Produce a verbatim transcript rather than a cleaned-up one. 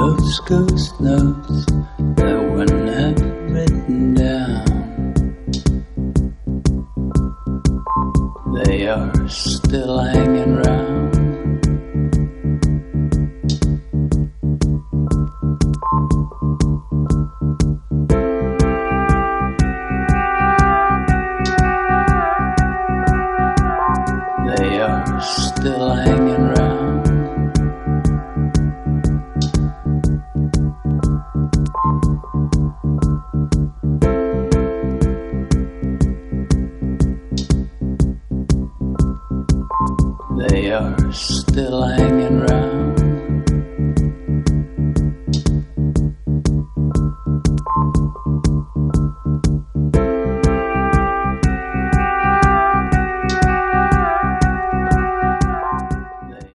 Those ghost notes that were never written down, they are still hanging round. They are still hanging round. They are still hanging round.